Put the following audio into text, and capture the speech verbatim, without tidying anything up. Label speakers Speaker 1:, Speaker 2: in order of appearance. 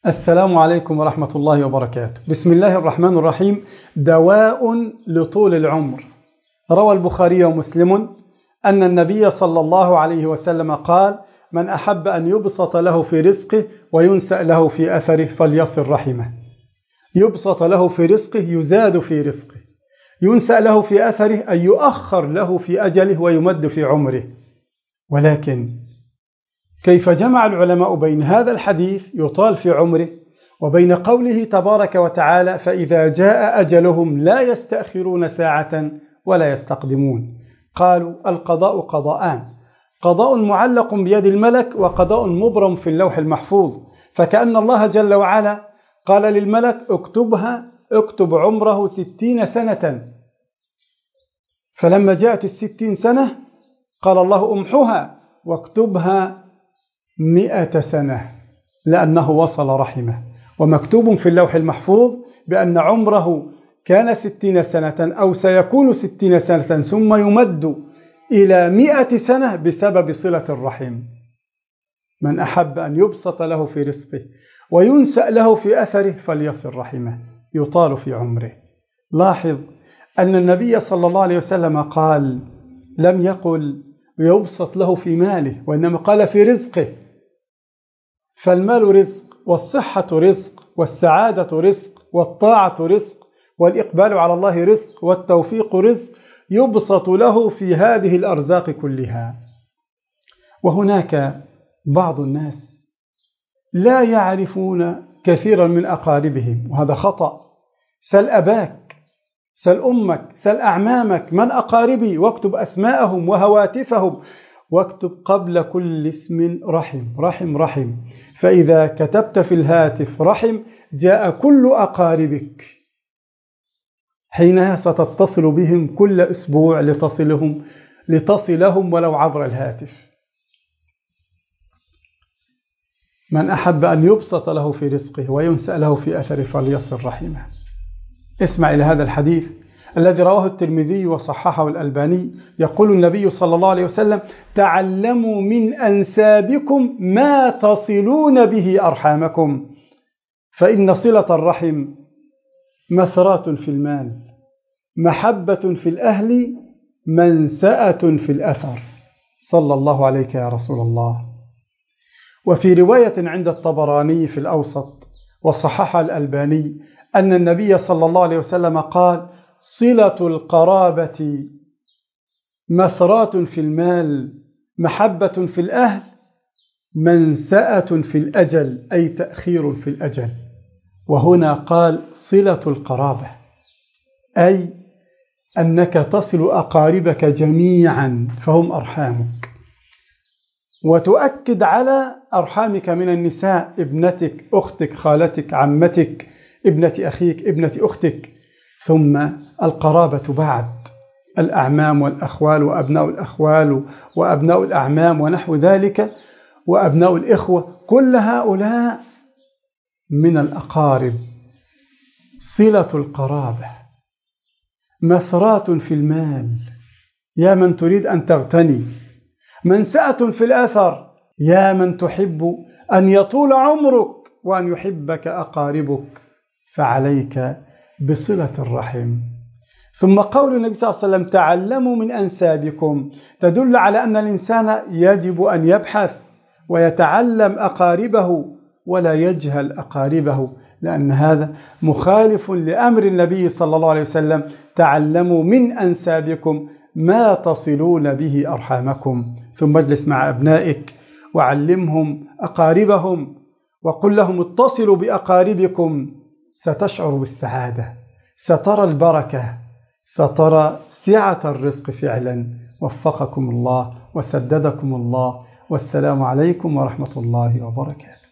Speaker 1: السلام عليكم ورحمة الله وبركاته. بسم الله الرحمن الرحيم. دواء لطول العمر. روى البخاري ومسلم أن النبي صلى الله عليه وسلم قال: من أحب أن يبسط له في رزقه وينسأ له في أثره فليصل رحمه. يبسط له في رزقه يزاد في رزقه، ينسأ له في أثره أن يؤخر له في أجله ويمد في عمره. ولكن كيف جمع العلماء بين هذا الحديث يطال في عمره وبين قوله تبارك وتعالى: فإذا جاء أجلهم لا يستأخرون ساعة ولا يستقدمون؟ قالوا: القضاء قضاءان، قضاء معلق بيد الملك وقضاء مبرم في اللوح المحفوظ. فكأن الله جل وعلا قال للملك: اكتبها، اكتب عمره ستين سنة. فلما جاءت الستين سنة قال الله: امحها واكتبها مئة سنة، لأنه وصل رحمه. ومكتوب في اللوح المحفوظ بأن عمره كان ستين سنة أو سيكون ستين سنة ثم يمد إلى مئة سنة بسبب صلة الرحم. من أحب أن يبسط له في رزقه وينسأ له في أثره فليصل رحمه، يطال في عمره. لاحظ أن النبي صلى الله عليه وسلم قال، لم يقل يبسط له في ماله، وإنما قال في رزقه. فالمال رزق، والصحة رزق، والسعادة رزق، والطاعة رزق، والإقبال على الله رزق، والتوفيق رزق، يبسط له في هذه الأرزاق كلها. وهناك بعض الناس لا يعرفون كثيرا من أقاربهم، وهذا خطأ. سل أباك، سل أمك، سل أعمامك من أقاربي، واكتب أسماءهم وهواتفهم، واكتب قبل كل اسم رحم رحم رحم. فإذا كتبت في الهاتف رحم جاء كل أقاربك، حينها ستتصل بهم كل أسبوع لتصلهم لتصلهم ولو عبر الهاتف. من أحب أن يبسط له في رزقه وينسأ له في أثره فليصل رحمه. اسمع إلى هذا الحديث الذي رواه الترمذي وصححه الألباني. يقول النبي صلى الله عليه وسلم: تعلموا من أنسابكم ما تصلون به أرحامكم، فإن صلة الرحم مثرات في المال، محبة في الأهل، منسأة في الأثر. صلى الله عليك يا رسول الله. وفي رواية عند الطبراني في الأوسط وصححها الألباني أن النبي صلى الله عليه وسلم قال: صلة القرابة مثرات في المال، محبة في الأهل، منسأة في الأجل، أي تأخير في الأجل. وهنا قال صلة القرابة، أي أنك تصل أقاربك جميعا فهم أرحامك، وتؤكد على أرحامك من النساء: ابنتك، أختك، خالتك، عمتك، ابنة أخيك، ابنة أختك. ثم القرابة بعد الأعمام والأخوال وأبناء الأخوال وأبناء الأعمام ونحو ذلك، وأبناء الإخوة، كل هؤلاء من الأقارب. صلة القرابة مثرات في المال يا من تريد أن تغتني، منسأة في الأثر يا من تحب أن يطول عمرك وأن يحبك أقاربك، فعليك بصلة الرحم. ثم قول النبي صلى الله عليه وسلم: تعلموا من أنسابكم، تدل على أن الإنسان يجب أن يبحث ويتعلم أقاربه ولا يجهل أقاربه، لأن هذا مخالف لأمر النبي صلى الله عليه وسلم: تعلموا من أنسابكم ما تصلون به أرحامكم. ثم اجلس مع أبنائك وعلمهم أقاربهم وقل لهم: اتصلوا بأقاربكم، ستشعر بالسعادة، سترى البركة، سترى سعة الرزق فعلا. وفقكم الله وسددكم الله، والسلام عليكم ورحمة الله وبركاته.